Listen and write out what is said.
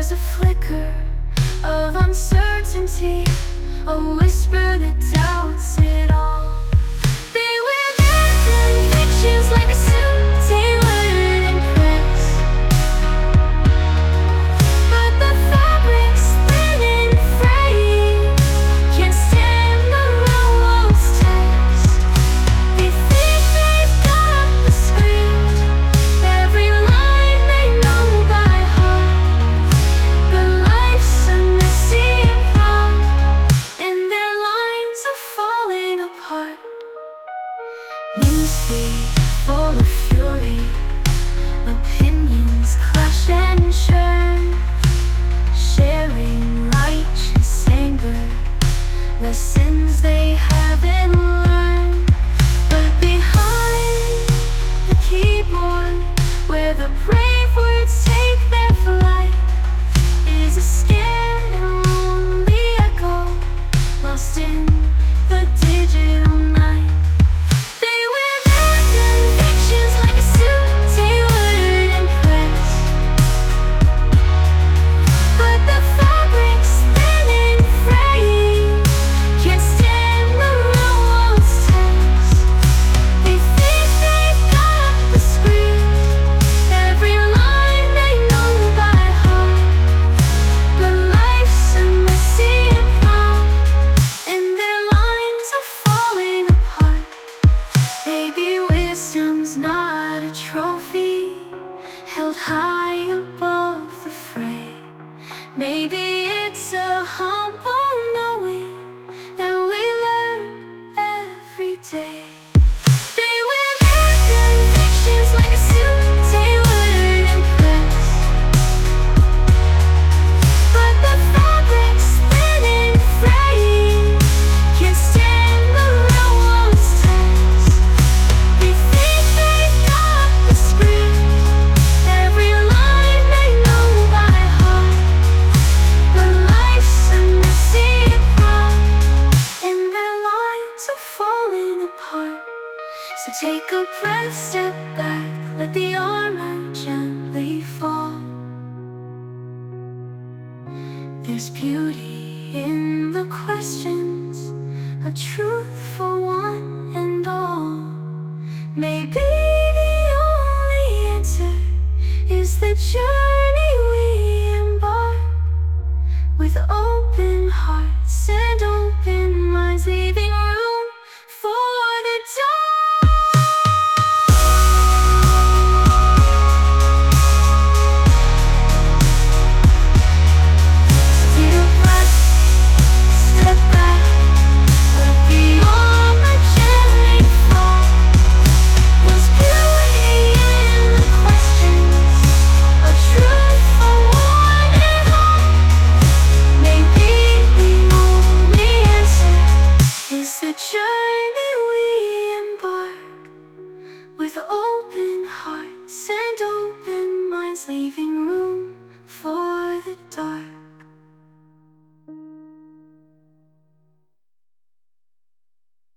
There's a flicker of uncertainty, a whisper that doubts it all. They wear their convictions like a suit tailored and pressed, but the fabric's thin and fraying, can't stand the railroad's test. They think they've got the script, every line they know by heart, but life's a messy improv, and their lines are falling apart. Newsfeed full of fury, opinions clash and churn, sharing righteous anger, lessons they haven't learned. But behind the keyboard, where the brave words take their flight, is a scared and lonely echo, lost in the digital night. They wear their convictions like a suit tailored and pressed, but the fabric's thin and fraying, can't stand the railroad's test. They think they've got the script, every line they know by heart, but life's a messy improv, and their lines are falling apart. Maybe wisdom's not a trophy held high above the fray. Maybe it's a humble knowing that we learn every day. They wear their convictions like a suit tailored and pressed, but the fabric's thin and fraying, can't stand the railroad's test. They think they've got the script, every line they know by heart, but life's a messy improv, and their lines are falling apart. So take a breath, step back, let the armor gently fall. There's beauty in the questions, a truth for one and all. Maybe the only answer is the journey